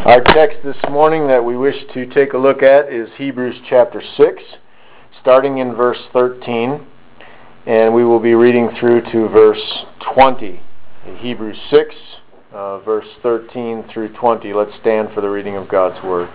Our text this morning that we wish to take a look at is Hebrews chapter 6, starting in verse 13, and we will be reading through to verse 20. Hebrews 6, verse 13 through 20. Let's stand for the reading of God's Word.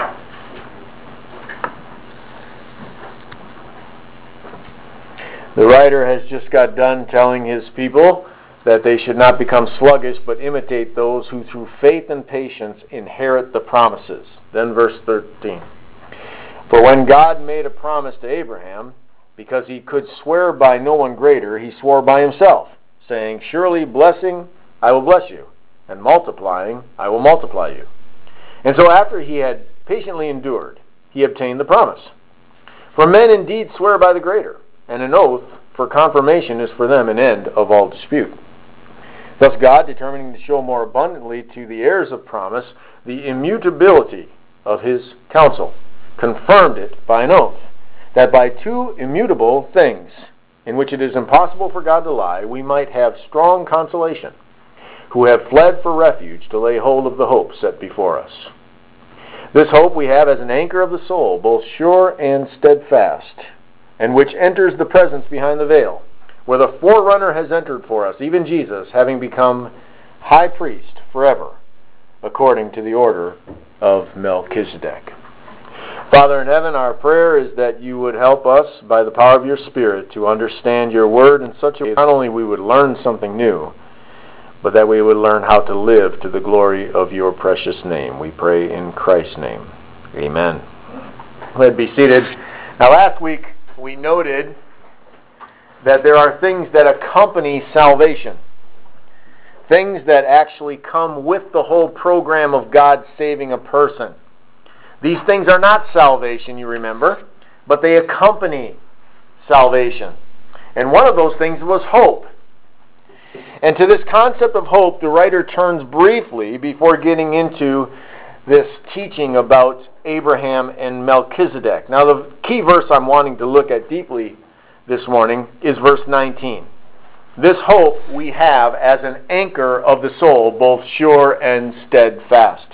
The writer has just got done telling his people that they should not become sluggish, but imitate those who through faith and patience inherit the promises. Then verse 13. For when God made a promise to Abraham, because he could swear by no one greater, he swore by himself, saying, Surely blessing, I will bless you, and multiplying, I will multiply you. And so after he had patiently endured, he obtained the promise. For men indeed swear by the greater, and an oath for confirmation is for them an end of all dispute. Thus God, determining to show more abundantly to the heirs of promise the immutability of his counsel, confirmed it by an oath, that by two immutable things, in which it is impossible for God to lie, we might have strong consolation, who have fled for refuge to lay hold of the hope set before us. This hope we have as an anchor of the soul, both sure and steadfast, and which enters the presence behind the veil, where the forerunner has entered for us, even Jesus, having become high priest forever, according to the order of Melchizedek. Father in heaven, our prayer is that you would help us by the power of your Spirit to understand your word in such a way that not only we would learn something new, but that we would learn how to live to the glory of your precious name. We pray in Christ's name. Amen. Let's be seated. Now last week we noted that there are things that accompany salvation. Things that actually come with the whole program of God saving a person. These things are not salvation, you remember, but they accompany salvation. And one of those things was hope. And to this concept of hope, the writer turns briefly before getting into this teaching about Abraham and Melchizedek. Now the key verse I'm wanting to look at deeply this morning is verse 19. This hope we have as an anchor of the soul, both sure and steadfast.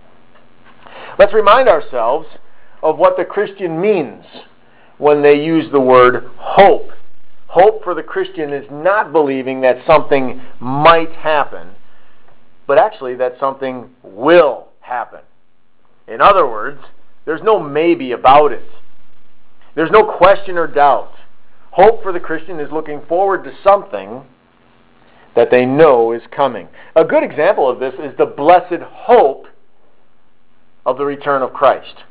Let's remind ourselves of what the Christian means when they use the word hope. Hope for the Christian is not believing that something might happen, but actually that something will happen. In other words, there's no maybe about it. There's no question or doubt. Hope for the Christian is looking forward to something that they know is coming. A good example of this is the blessed hope of the return of Christ.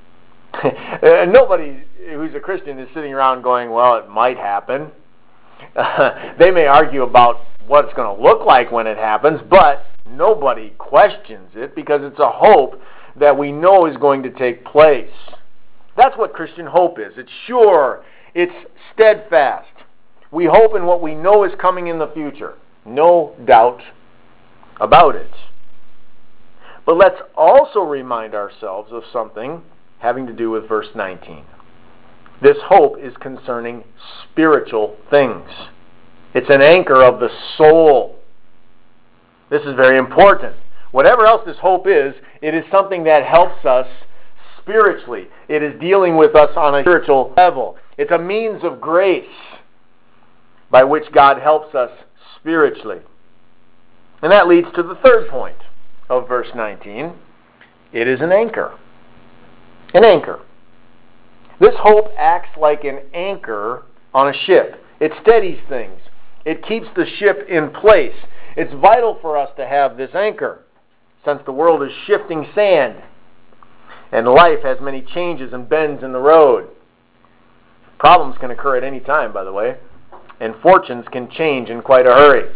Nobody who's a Christian is sitting around going, well, it might happen. They may argue about what it's going to look like when it happens, but nobody questions it because it's a hope that we know is going to take place. That's what Christian hope is. It's sure. It's steadfast. We hope in what we know is coming in the future. No doubt about it. But let's also remind ourselves of something having to do with verse 19. This hope is concerning spiritual things. It's an anchor of the soul. This is very important. Whatever else this hope is, it is something that helps us spiritually. It is dealing with us on a spiritual level. It's a means of grace by which God helps us spiritually. And that leads to the third point of verse 19. It is an anchor. An anchor. This hope acts like an anchor on a ship. It steadies things. It keeps the ship in place. It's vital for us to have this anchor, since the world is shifting sand, and life has many changes and bends in the road. Problems can occur at any time, by the way, and fortunes can change in quite a hurry.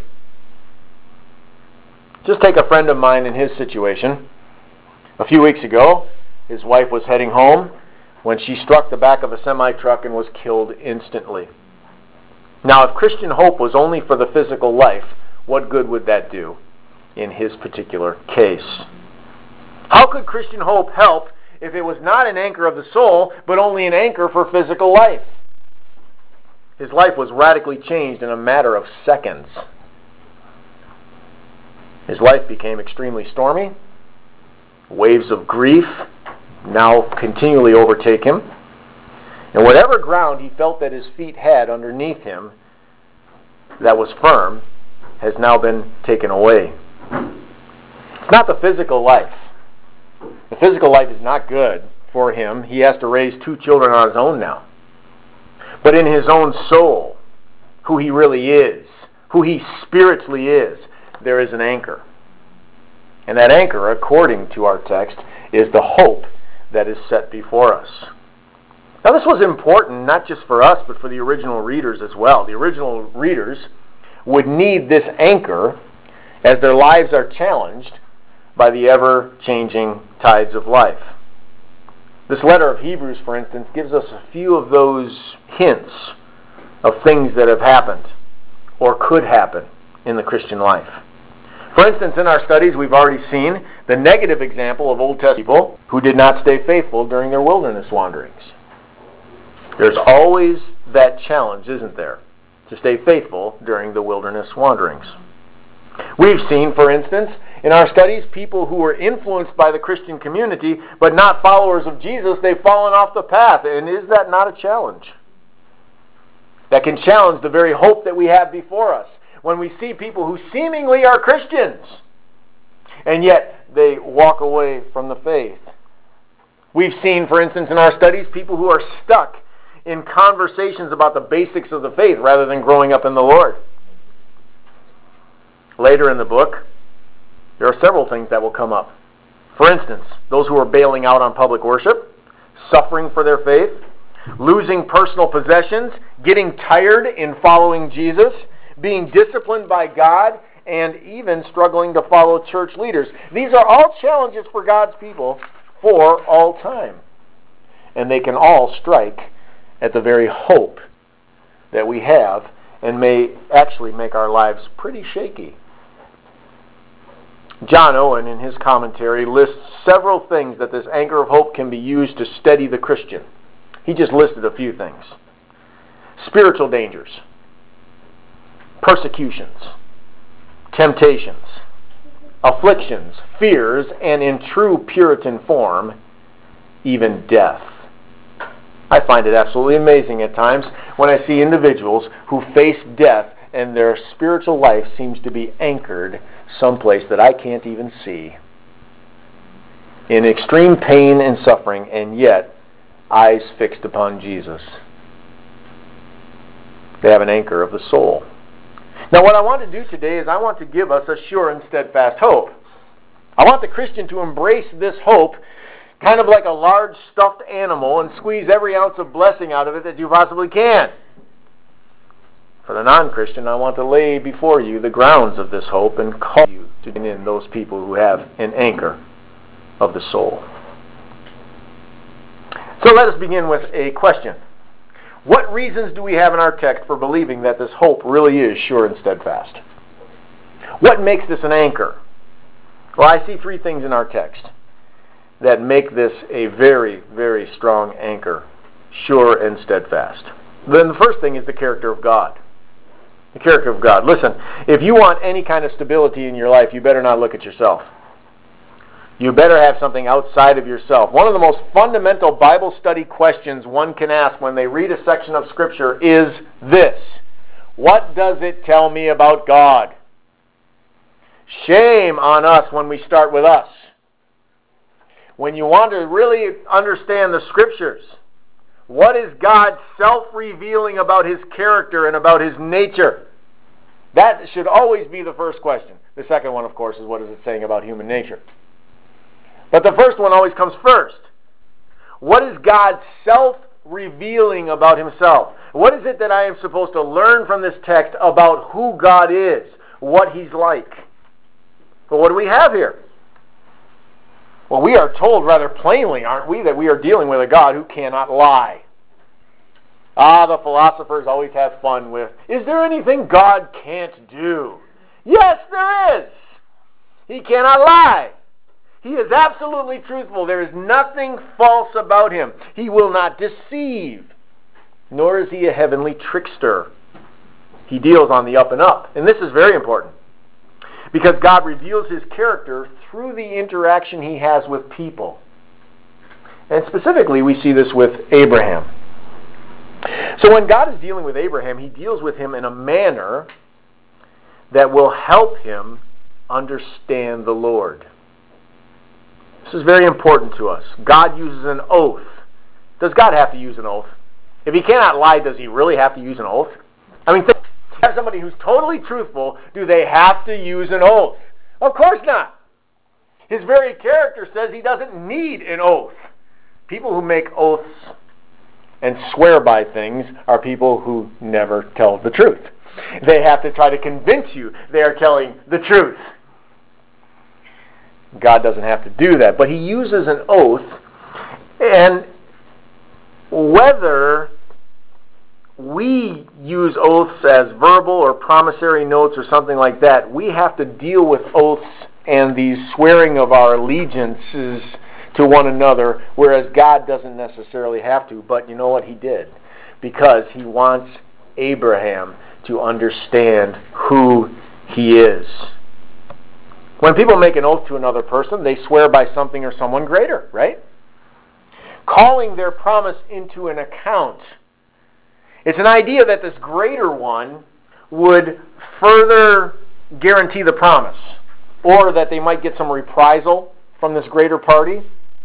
Just take a friend of mine in his situation. A few weeks ago, his wife was heading home when she struck the back of a semi-truck and was killed instantly. Now, if Christian hope was only for the physical life, what good would that do in his particular case? How could Christian hope help if it was not an anchor of the soul, but only an anchor for physical life? His life was radically changed in a matter of seconds. His life became extremely stormy, Waves of grief now continually overtake him. And whatever ground he felt that his feet had underneath him that was firm has now been taken away. It's not the physical life. The physical life is not good for him. He has to raise 2 children on his own now. But in his own soul, who he really is, who he spiritually is, there is an anchor. And that anchor, according to our text, is the hope that is set before us. Now this was important not just for us, but for the original readers as well. The original readers would need this anchor as their lives are challenged by the ever-changing tides of life. This letter of Hebrews, for instance, gives us a few of those hints of things that have happened or could happen in the Christian life. For instance, in our studies, we've already seen the negative example of Old Testament people who did not stay faithful during their wilderness wanderings. There's always that challenge, isn't there, to stay faithful during the wilderness wanderings. We've seen, for instance, in our studies, people who were influenced by the Christian community, but not followers of Jesus, they've fallen off the path. And is that not a challenge? That can challenge the very hope that we have before us. When we see people who seemingly are Christians, and yet they walk away from the faith. We've seen, for instance, in our studies, people who are stuck in conversations about the basics of the faith rather than growing up in the Lord. Later in the book, there are several things that will come up. For instance, those who are bailing out on public worship, suffering for their faith, losing personal possessions, getting tired in following Jesus, being disciplined by God, and even struggling to follow church leaders. These are all challenges for God's people for all time. And they can all strike at the very hope that we have and may actually make our lives pretty shaky. John Owen, in his commentary, lists several things that this anchor of hope can be used to steady the Christian. He just listed a few things. Spiritual dangers, persecutions, temptations, afflictions, fears, and in true Puritan form, even death. I find it absolutely amazing at times when I see individuals who face death and their spiritual life seems to be anchored someplace that I can't even see. In extreme pain and suffering, and yet eyes fixed upon Jesus. They have an anchor of the soul. Now what I want to do today is I want to give us a sure and steadfast hope. I want the Christian to embrace this hope kind of like a large stuffed animal and squeeze every ounce of blessing out of it that you possibly can. For the non-Christian, I want to lay before you the grounds of this hope and call you to join in those people who have an anchor of the soul. So let us begin with a question. What reasons do we have in our text for believing that this hope really is sure and steadfast? What makes this an anchor? Well, I see 3 things in our text that make this a very, very strong anchor, sure and steadfast. Then the first thing is the character of God. The character of God. Listen, if you want any kind of stability in your life, you better not look at yourself. You better have something outside of yourself. One of the most fundamental Bible study questions one can ask when they read a section of Scripture is this: what does it tell me about God? Shame on us when we start with us. When you want to really understand the Scriptures, what is God self-revealing about His character and about His nature? That should always be the first question. The second one, of course, is what is it saying about human nature? But the first one always comes first. What is God self-revealing about Himself? What is it that I am supposed to learn from this text about who God is, what He's like? Well, what do we have here? Well, we are told rather plainly, aren't we, that we are dealing with a God who cannot lie. The philosophers always have fun with, is there anything God can't do? Yes, there is. He cannot lie. He is absolutely truthful. There is nothing false about Him. He will not deceive, nor is He a heavenly trickster. He deals on the up and up. And this is very important, because God reveals his character through the interaction he has with people. And specifically, we see this with Abraham. So when God is dealing with Abraham, he deals with him in a manner that will help him understand the Lord. This is very important to us. God uses an oath. Does God have to use an oath? If he cannot lie, does he really have to use an oath? I mean, have somebody who's totally truthful, do they have to use an oath? Of course not. His very character says he doesn't need an oath. People who make oaths and swear by things are people who never tell the truth. They have to try to convince you they are telling the truth. God doesn't have to do that, but he uses an oath, and whether we use oaths as verbal or promissory notes or something like that, we have to deal with oaths and these swearing of our allegiances to one another, whereas God doesn't necessarily have to. But you know what? He did, because he wants Abraham to understand who he is. When people make an oath to another person, they swear by something or someone greater, right? Calling their promise into an account. It's an idea that this greater one would further guarantee the promise, or that they might get some reprisal from this greater party.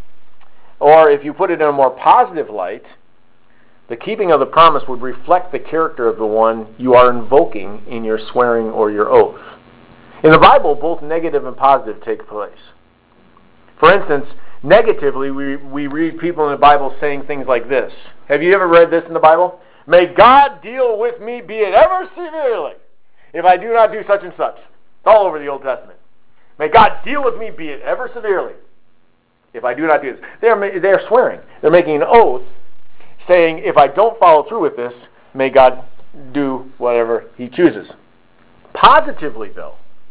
Or if you put it in a more positive light, the keeping of the promise would reflect the character of the one you are invoking in your swearing or your oath. In the Bible, both negative and positive take place. For instance, negatively, we read people in the Bible saying things like this. Have you ever read this in the Bible? May God deal with me, be it ever severely, if I do not do such and such. It's all over the Old Testament. May God deal with me, be it ever severely, if I do not do this. They're swearing. They're making an oath saying, if I don't follow through with this, may God do whatever he chooses. Positively, though,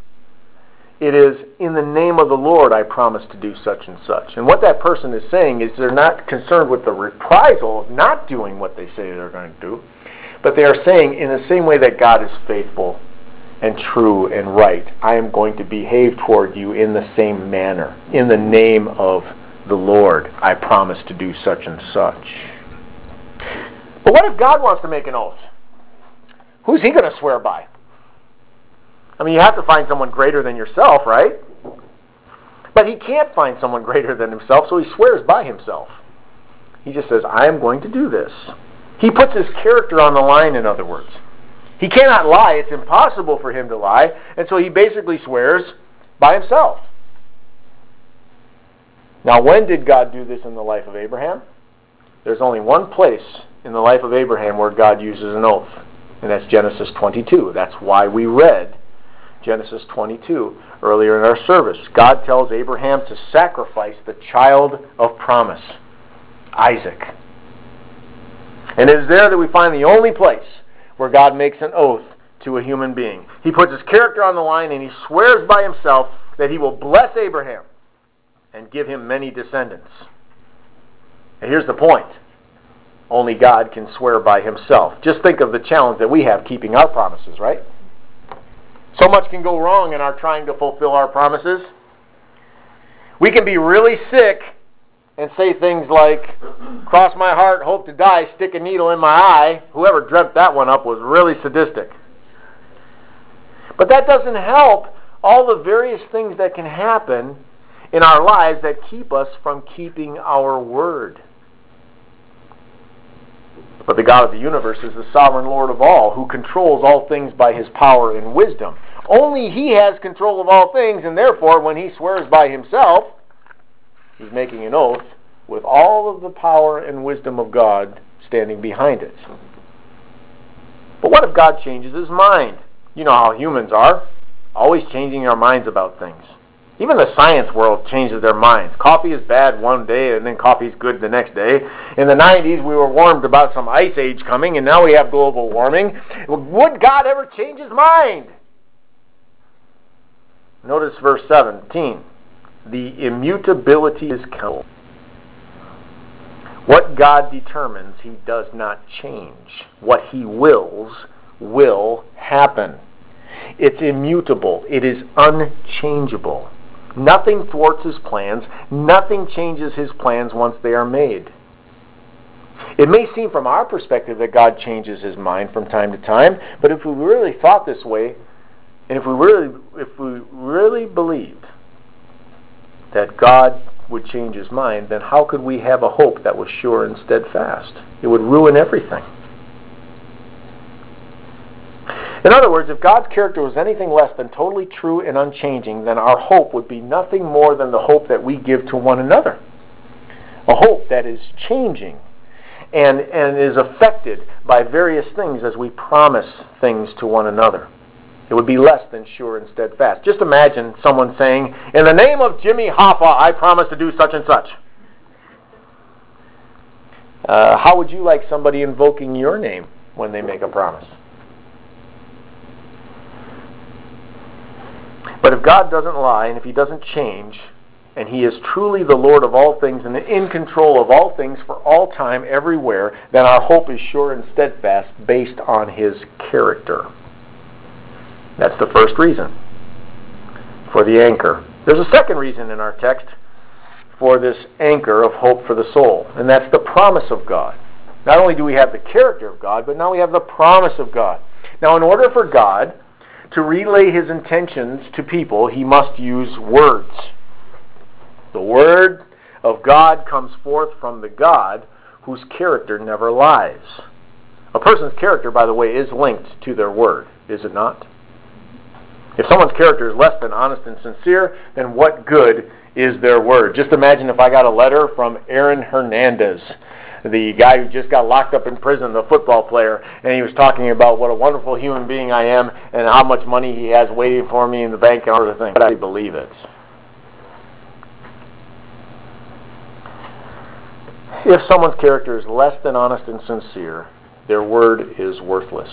it is, in the name of the Lord, I promise to do such and such. And what that person is saying is they're not concerned with the reprisal of not doing what they say they're going to do, but they are saying, in the same way that God is faithful and true and right, I am going to behave toward you in the same manner. In the name of the Lord, I promise to do such and such. But what if God wants to make an oath? Who's he going to swear by? I mean, you have to find someone greater than yourself, right? But he can't find someone greater than himself, so he swears by himself. He just says, I am going to do this. He puts his character on the line, in other words. He cannot lie. It's impossible for him to lie. And so he basically swears by himself. Now, when did God do this in the life of Abraham? There's only one place in the life of Abraham where God uses an oath, and that's Genesis 22. That's why we read Genesis 22 earlier in our service. God tells Abraham to sacrifice the child of promise, Isaac. And it is there that we find the only place where God makes an oath to a human being. He puts his character on the line and he swears by himself that he will bless Abraham and give him many descendants. And here's the point. Only God can swear by himself. Just think of the challenge that we have keeping our promises, right? So much can go wrong in our trying to fulfill our promises. We can be really sick and say things like, cross my heart, hope to die, stick a needle in my eye. Whoever dreamt that one up was really sadistic. But that doesn't help all the various things that can happen in our lives that keep us from keeping our word. But the God of the universe is the sovereign Lord of all, who controls all things by his power and wisdom. Only he has control of all things, and therefore, when he swears by himself, he's making an oath with all of the power and wisdom of God standing behind it. But what if God changes his mind? You know how humans are, always changing our minds about things. Even the science world changes their minds. Coffee is bad one day, and then coffee is good the next day. In the 90s, we were warned about some ice age coming, and now we have global warming. Would God ever change his mind? Notice verse 17. The immutability is counsel. What God determines, he does not change. What he wills will happen. It's immutable. It is unchangeable. Nothing thwarts his plans. Nothing changes his plans once they are made. It may seem from our perspective that God changes his mind from time to time, but if we really thought this way, and if we really believed that God would change his mind, then how could we have a hope that was sure and steadfast? It would ruin everything. In other words, if God's character was anything less than totally true and unchanging, then our hope would be nothing more than the hope that we give to one another. A hope that is changing and is affected by various things as we promise things to one another. It would be less than sure and steadfast. Just imagine someone saying, "In the name of Jimmy Hoffa, I promise to do such and such." How would you like somebody invoking your name when they make a promise? But if God doesn't lie, and if he doesn't change, and he is truly the Lord of all things and in control of all things for all time, everywhere, then our hope is sure and steadfast based on his character. That's the first reason for the anchor. There's a second reason in our text for this anchor of hope for the soul, and that's the promise of God. Not only do we have the character of God, but now we have the promise of God. Now, in order for God to relay his intentions to people, he must use words. The word of God comes forth from the God whose character never lies. A person's character, by the way, is linked to their word, is it not? If someone's character is less than honest and sincere, then what good is their word? Just imagine if I got a letter from Aaron Hernandez, the guy who just got locked up in prison, the football player, and he was talking about what a wonderful human being I am and how much money he has waiting for me in the bank and other things. But I believe it. If someone's character is less than honest and sincere, their word is worthless.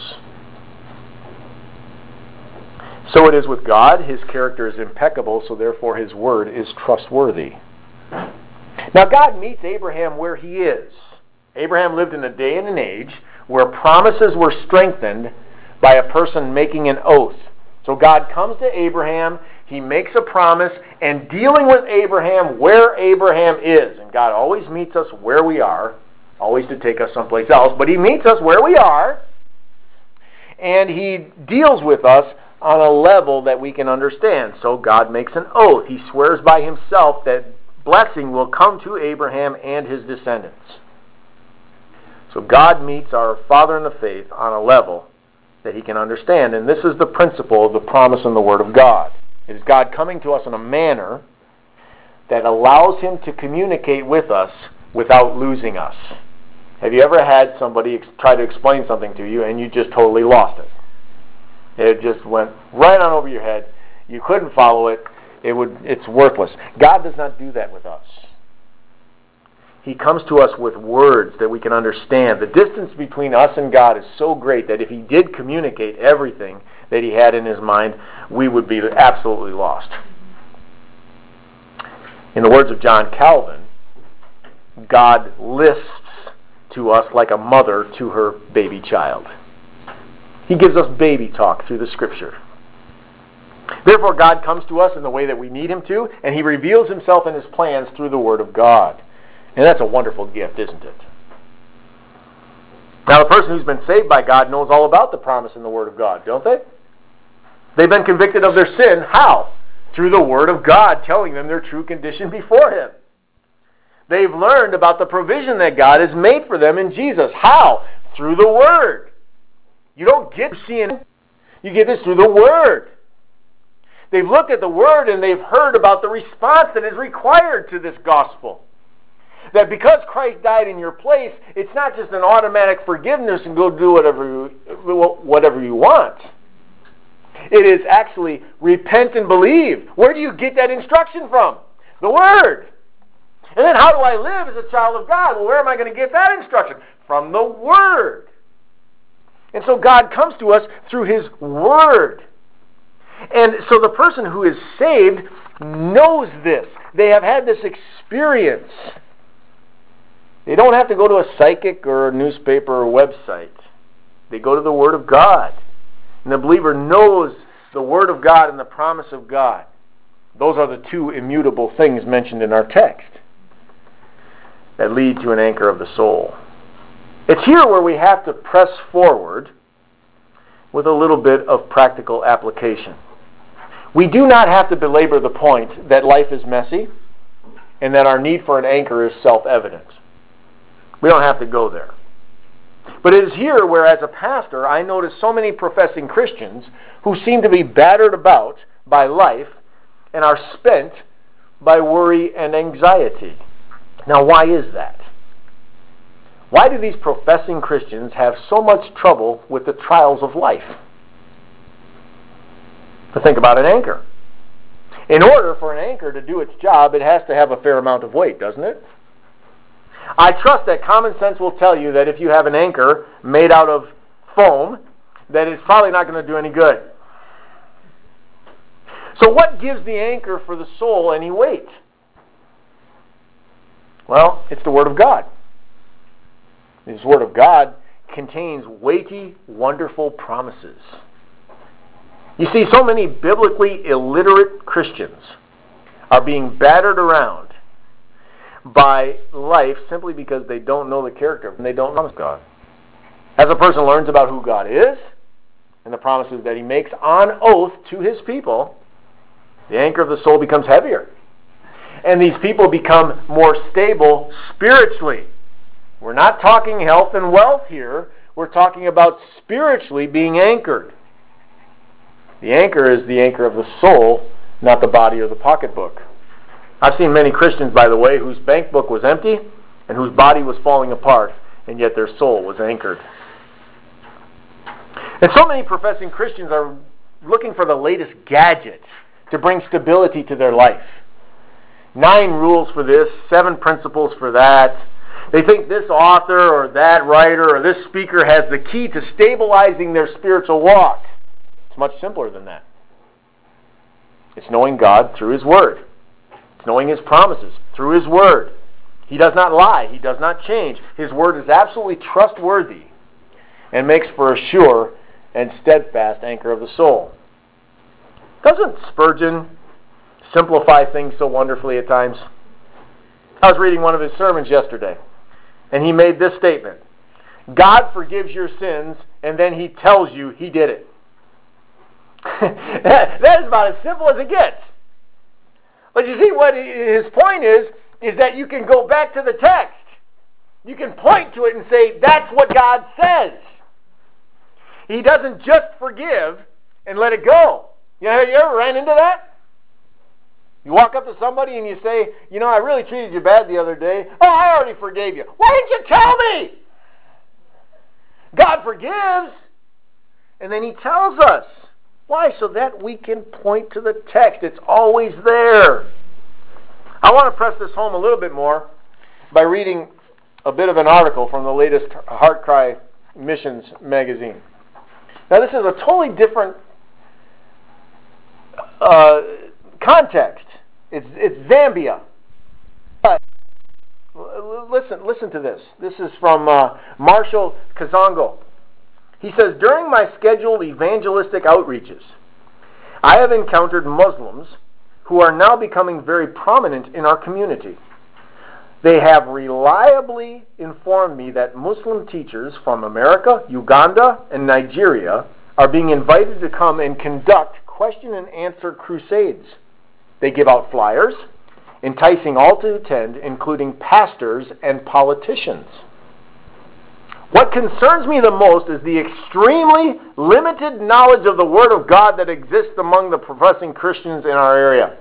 So it is with God. His character is impeccable, so therefore his word is trustworthy. Now God meets Abraham where he is. Abraham lived in a day and an age where promises were strengthened by a person making an oath. So God comes to Abraham, he makes a promise, and dealing with Abraham where Abraham is. And God always meets us where we are, always to take us someplace else, but he meets us where we are, and he deals with us on a level that we can understand. So God makes an oath. He swears by himself that blessing will come to Abraham and his descendants. So God meets our father in the faith on a level that he can understand. And this is the principle of the promise in the Word of God. It is God coming to us in a manner that allows him to communicate with us without losing us. Have you ever had somebody try to explain something to you and you just totally lost it? It just went right on over your head. You couldn't follow it. It's worthless. God does not do that with us. He comes to us with words that we can understand. The distance between us and God is so great that if he did communicate everything that he had in his mind, we would be absolutely lost. In the words of John Calvin, God lists to us like a mother to her baby child. He gives us baby talk through the Scripture. Therefore, God comes to us in the way that we need him to, and he reveals himself and his plans through the Word of God. And that's a wonderful gift, isn't it? Now, the person who's been saved by God knows all about the promise in the Word of God, don't they? They've been convicted of their sin. How? Through the Word of God telling them their true condition before him. They've learned about the provision that God has made for them in Jesus. How? Through the Word. You don't get seeing it. You get this through the Word. They've looked at the Word and they've heard about the response that is required to this gospel. That because Christ died in your place, it's not just an automatic forgiveness and go do whatever you want. It is actually repent and believe. Where do you get that instruction from? The Word. And then how do I live as a child of God? Well, where am I going to get that instruction? From the Word. And so God comes to us through his Word. And so the person who is saved knows this. They have had this experience. They don't have to go to a psychic or a newspaper or website. They go to the Word of God. And the believer knows the Word of God and the promise of God. Those are the two immutable things mentioned in our text that lead to an anchor of the soul. It's here where we have to press forward with a little bit of practical application. We do not have to belabor the point that life is messy and that our need for an anchor is self-evident. We don't have to go there. But it is here where, as a pastor, I notice so many professing Christians who seem to be battered about by life and are spent by worry and anxiety. Now, why is that? Why do these professing Christians have so much trouble with the trials of life? To think about an anchor. In order for an anchor to do its job, it has to have a fair amount of weight, doesn't it? I trust that common sense will tell you that if you have an anchor made out of foam, that it's probably not going to do any good. So what gives the anchor for the soul any weight? Well, it's the Word of God. This Word of God contains weighty, wonderful promises. You see, so many biblically illiterate Christians are being battered around by life simply because they don't know the character and they don't know God. As a person learns about who God is and the promises that He makes on oath to His people, the anchor of the soul becomes heavier. And these people become more stable spiritually. We're not talking health and wealth here. We're talking about spiritually being anchored. The anchor is the anchor of the soul, not the body or the pocketbook. I've seen many Christians, by the way, whose bank book was empty and whose body was falling apart, and yet their soul was anchored. And so many professing Christians are looking for the latest gadget to bring stability to their life. 9 rules for this, 7 principles for that. They think this author or that writer or this speaker has the key to stabilizing their spiritual walk. It's much simpler than that. It's knowing God through His Word. It's knowing His promises through His Word. He does not lie. He does not change. His Word is absolutely trustworthy and makes for a sure and steadfast anchor of the soul. Doesn't Spurgeon simplify things so wonderfully at times? I was reading one of his sermons yesterday, and he made this statement: God forgives your sins, and then He tells you He did it. That is about as simple as it gets. But you see, what his point is that you can go back to the text. You can point to it and say, that's what God says. He doesn't just forgive and let it go. You ever ran into that? You walk up to somebody and you say, I really treated you bad the other day. Oh, I already forgave you. Why didn't you tell me? God forgives, and then He tells us. Why? So that we can point to the text. It's always there. I want to press this home a little bit more by reading a bit of an article from the latest Heart Cry Missions magazine. Now, this is a totally different context. It's Zambia. But listen to this. This is from Marshall Kazango. He says, during my scheduled evangelistic outreaches, I have encountered Muslims who are now becoming very prominent in our community. They have reliably informed me that Muslim teachers from America, Uganda, and Nigeria are being invited to come and conduct question and answer crusades. They give out flyers, enticing all to attend, including pastors and politicians. What concerns me the most is the extremely limited knowledge of the Word of God that exists among the professing Christians in our area.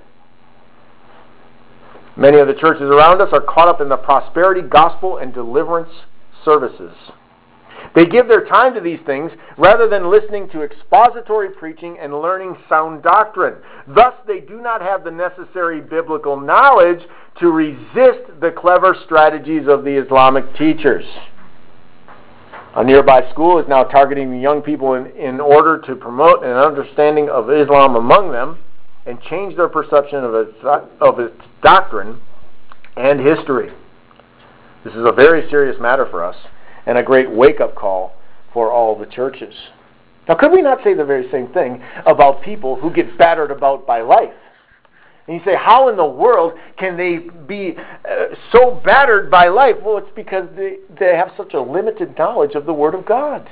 Many of the churches around us are caught up in the prosperity gospel and deliverance services. They give their time to these things rather than listening to expository preaching and learning sound doctrine. Thus, they do not have the necessary biblical knowledge to resist the clever strategies of the Islamic teachers. A nearby school is now targeting the young people in order to promote an understanding of Islam among them and change their perception of its doctrine and history. This is a very serious matter for us and a great wake-up call for all the churches. Now, could we not say the very same thing about people who get battered about by life? And you say, how in the world can they be so battered by life? Well, it's because they have such a limited knowledge of the Word of God.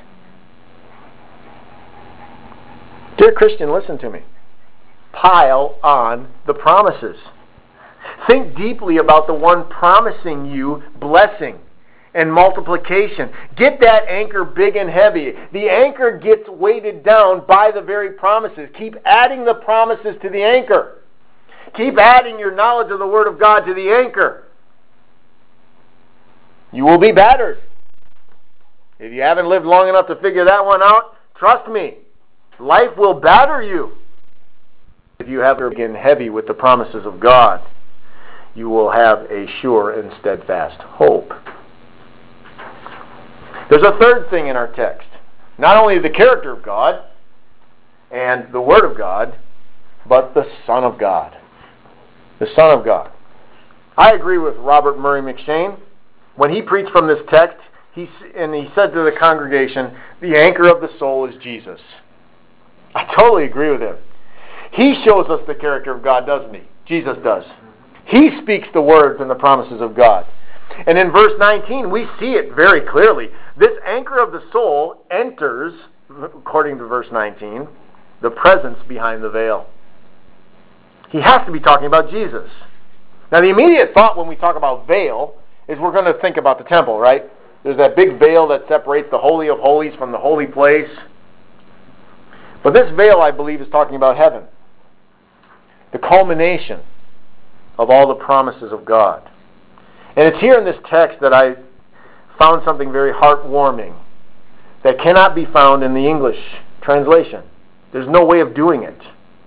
Dear Christian, listen to me. Pile on the promises. Think deeply about the one promising you blessing and multiplication. Get that anchor big and heavy. The anchor gets weighted down by the very promises. Keep adding the promises to the anchor. Keep adding your knowledge of the Word of God to the anchor. You will be battered. If you haven't lived long enough to figure that one out, trust me, life will batter you. If you have to begin heavy with the promises of God, you will have a sure and steadfast hope. There's a third thing in our text. Not only the character of God and the Word of God, but the Son of God. The Son of God. I agree with Robert Murray McCheyne. When he preached from this text, he said to the congregation, the anchor of the soul is Jesus. I totally agree with him. He shows us the character of God, doesn't he? Jesus does. He speaks the words and the promises of God. And in verse 19, we see it very clearly. This anchor of the soul enters, according to verse 19, the presence behind the veil. He has to be talking about Jesus. Now, the immediate thought when we talk about veil is we're going to think about the temple, right? There's that big veil that separates the Holy of Holies from the holy place. But this veil, I believe, is talking about heaven. The culmination of all the promises of God. And it's here in this text that I found something very heartwarming that cannot be found in the English translation. There's no way of doing it.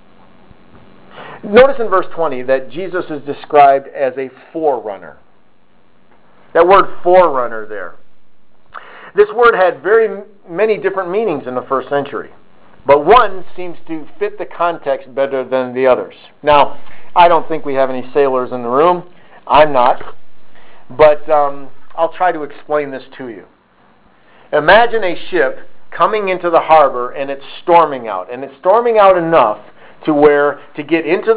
Notice in verse 20 that Jesus is described as a forerunner. That word forerunner there. This word had very many different meanings in the first century. But one seems to fit the context better than the others. Now, I don't think we have any sailors in the room. I'm not. But I'll try to explain this to you. Imagine a ship coming into the harbor and it's storming out. And it's storming out enough to where to get into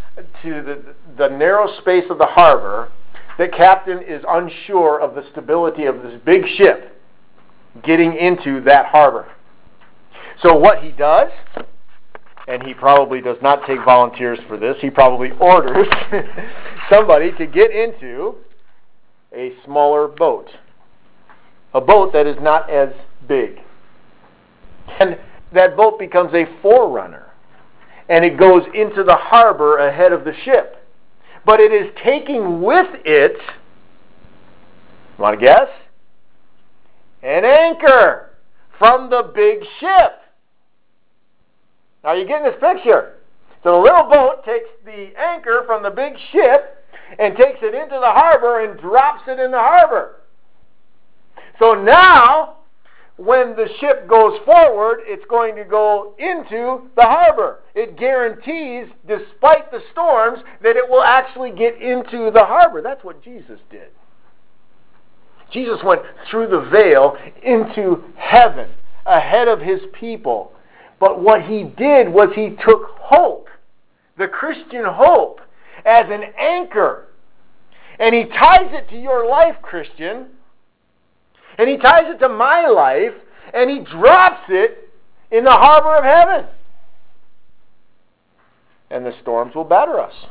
the narrow space of the harbor, the captain is unsure of the stability of this big ship getting into that harbor. So what he does, and he probably does not take volunteers for this, he probably orders somebody to get into a smaller boat. A boat that is not as big. And that boat becomes a forerunner. And it goes into the harbor ahead of the ship. But it is taking with it, want to guess? An anchor from the big ship. Now you getting this picture? So the little boat takes the anchor from the big ship and takes it into the harbor and drops it in the harbor. So now, when the ship goes forward, it's going to go into the harbor. It guarantees, despite the storms, that it will actually get into the harbor. That's what Jesus did. Jesus went through the veil into heaven ahead of his people. But what he did was he took hope, the Christian hope, as an anchor. And he ties it to your life, Christian. And he ties it to my life, and he drops it in the harbor of heaven. And the storms will batter us.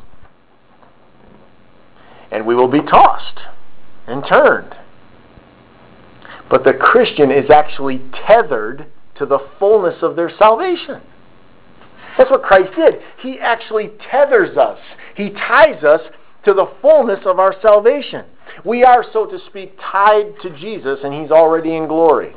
And we will be tossed and turned. But the Christian is actually tethered to the fullness of their salvation. That's what Christ did. He actually tethers us. He ties us to the fullness of our salvation. We are, so to speak, tied to Jesus, and he's already in glory.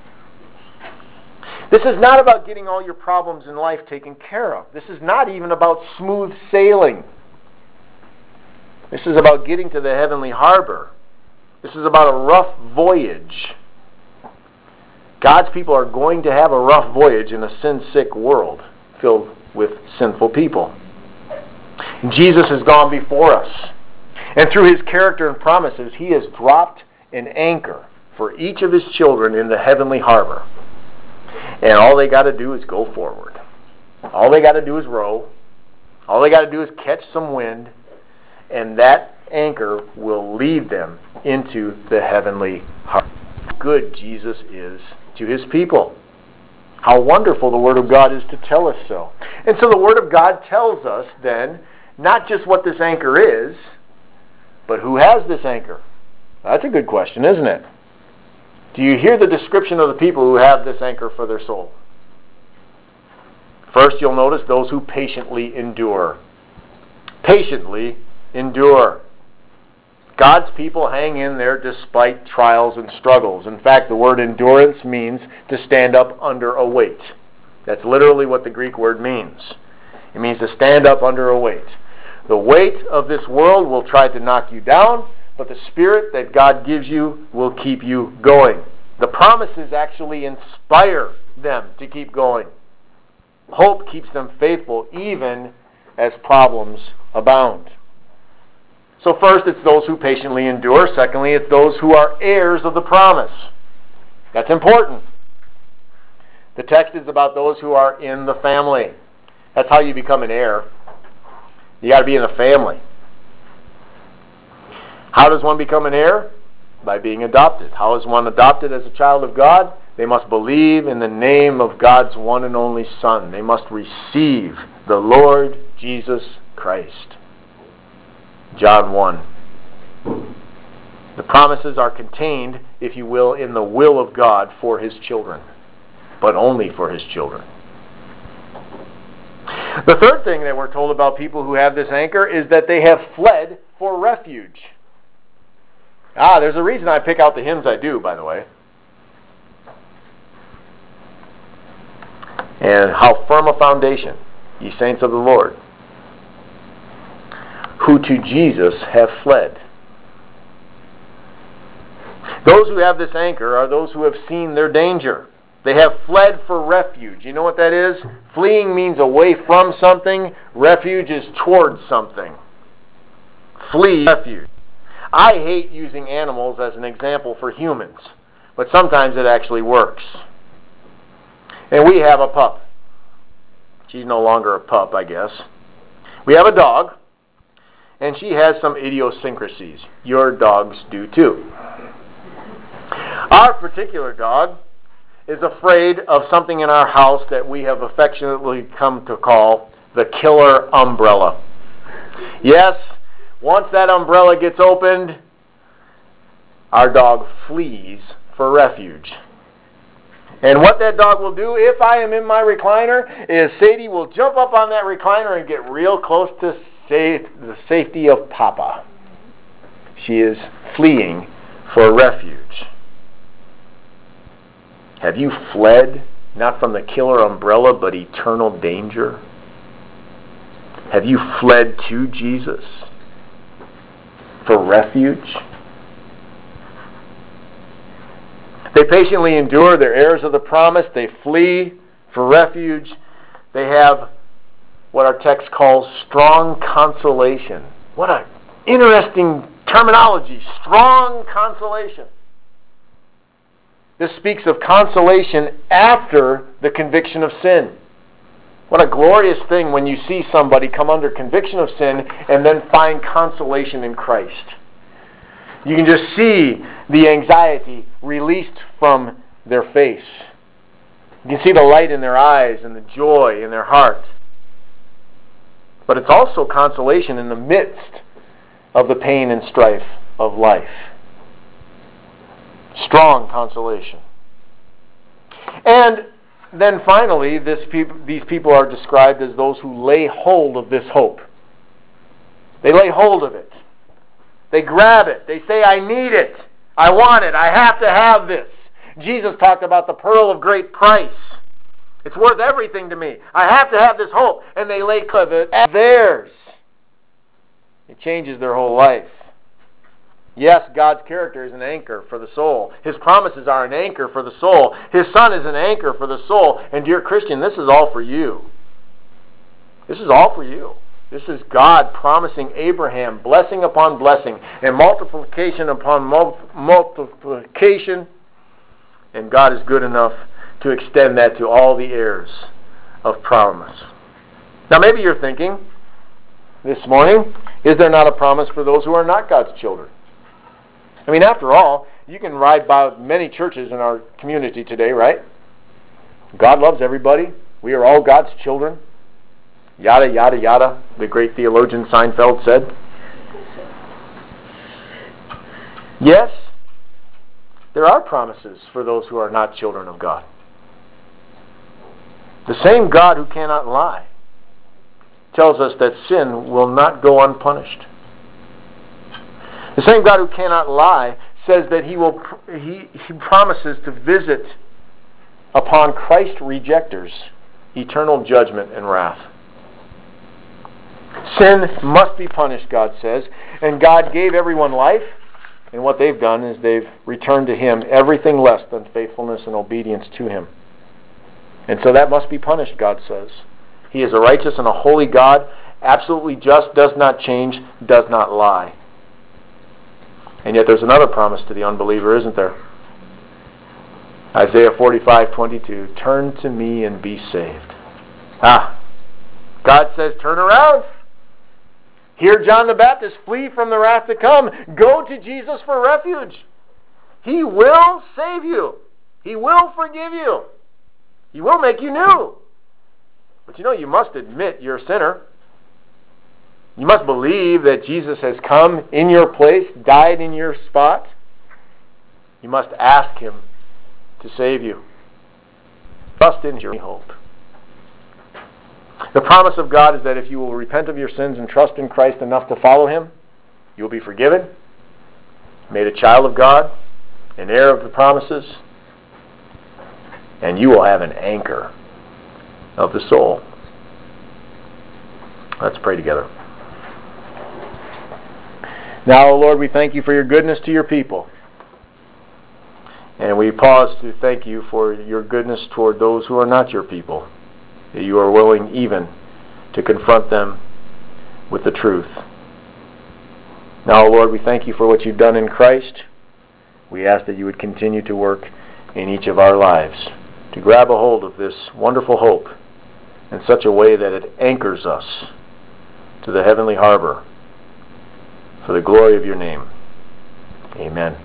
This is not about getting all your problems in life taken care of. This is not even about smooth sailing. This is about getting to the heavenly harbor. This is about a rough voyage. God's people are going to have a rough voyage in a sin-sick world filled with sinful people. Jesus has gone before us. And through his character and promises, he has dropped an anchor for each of his children in the heavenly harbor. And all they got to do is go forward. All they got to do is row. All they got to do is catch some wind, and that anchor will lead them into the heavenly heart. How good Jesus is to his people. How wonderful the Word of God is to tell us so. And so the Word of God tells us then not just what this anchor is, but who has this anchor. That's a good question, isn't it? Do you hear the description of the people who have this anchor for their soul? First, you'll notice those who patiently endure. Patiently endure. God's people hang in there despite trials and struggles. In fact, the word endurance means to stand up under a weight. That's literally what the Greek word means. It means to stand up under a weight. The weight of this world will try to knock you down, but the Spirit that God gives you will keep you going. The promises actually inspire them to keep going. Hope keeps them faithful even as problems abound. So first, it's those who patiently endure. Secondly, it's those who are heirs of the promise. That's important. The text is about those who are in the family. That's how you become an heir. You got to be in the family. How does one become an heir? By being adopted. How is one adopted as a child of God? They must believe in the name of God's one and only Son. They must receive the Lord Jesus Christ. John 1. The promises are contained, if you will, in the will of God for his children, but only for his children. The third thing that we're told about people who have this anchor is that they have fled for refuge. There's a reason I pick out the hymns I do, by the way. And how firm a foundation, ye saints of the Lord, who to Jesus have fled. Those who have this anchor are those who have seen their danger. They have fled for refuge. You know what that is? Fleeing means away from something. Refuge is towards something. Flee, refuge. I hate using animals as an example for humans, but sometimes it actually works. And we have a pup. She's no longer a pup, I guess. We have a dog, and she has some idiosyncrasies. Your dogs do too. Our particular dog is afraid of something in our house that we have affectionately come to call the killer umbrella. Yes, once that umbrella gets opened, our dog flees for refuge. And what that dog will do, if I am in my recliner, is Sadie will jump up on that recliner and get real close to the safety of Papa. She is fleeing for refuge. Have you fled, not from the killer umbrella, but eternal danger? Have you fled to Jesus for refuge? They patiently endure. They're heirs of the promise. They flee for refuge. They have what our text calls strong consolation. What an interesting terminology, strong consolation. This speaks of consolation after the conviction of sin. What a glorious thing when you see somebody come under conviction of sin and then find consolation in Christ. You can just see the anxiety released from their face. You can see the light in their eyes and the joy in their heart. But it's also consolation in the midst of the pain and strife of life. Strong consolation. And then finally, these people are described as those who lay hold of this hope. They lay hold of it. They grab it. They say, I need it. I want it. I have to have this. Jesus talked about the pearl of great price. It's worth everything to me. I have to have this hope. And they lay hold of it as theirs. It changes their whole life. Yes, God's character is an anchor for the soul. His promises are an anchor for the soul. His Son is an anchor for the soul. And dear Christian, this is all for you. This is all for you. This is God promising Abraham blessing upon blessing and multiplication upon multiplication. And God is good enough to extend that to all the heirs of promise. Now maybe you're thinking this morning, is there not a promise for those who are not God's children? I mean, after all, you can ride by many churches in our community today, right? God loves everybody. We are all God's children. Yada, yada, yada, the great theologian Seinfeld said. Yes, there are promises for those who are not children of God. The same God who cannot lie tells us that sin will not go unpunished. The same God who cannot lie says that he promises to visit upon Christ rejectors eternal judgment and wrath. Sin must be punished, God says, and God gave everyone life, and what they've done is they've returned to Him everything less than faithfulness and obedience to Him. And so that must be punished, God says. He is a righteous and a holy God, absolutely just, does not change, does not lie. And yet there's another promise to the unbeliever, isn't there? Isaiah 45:22, turn to me and be saved. God says, turn around. Hear John the Baptist, flee from the wrath to come. Go to Jesus for refuge. He will save you. He will forgive you. He will make you new. But you must admit you're a sinner. You must believe that Jesus has come in your place, died in your spot. You must ask Him to save you. Trust in your hope. The promise of God is that if you will repent of your sins and trust in Christ enough to follow Him, you will be forgiven, made a child of God, an heir of the promises, and you will have an anchor of the soul. Let's pray together. Now, O Lord, we thank You for Your goodness to Your people. And we pause to thank You for Your goodness toward those who are not Your people. That You are willing even to confront them with the truth. Now, O Lord, we thank You for what You've done in Christ. We ask that You would continue to work in each of our lives to grab a hold of this wonderful hope in such a way that it anchors us to the heavenly harbor for the glory of Your name. Amen.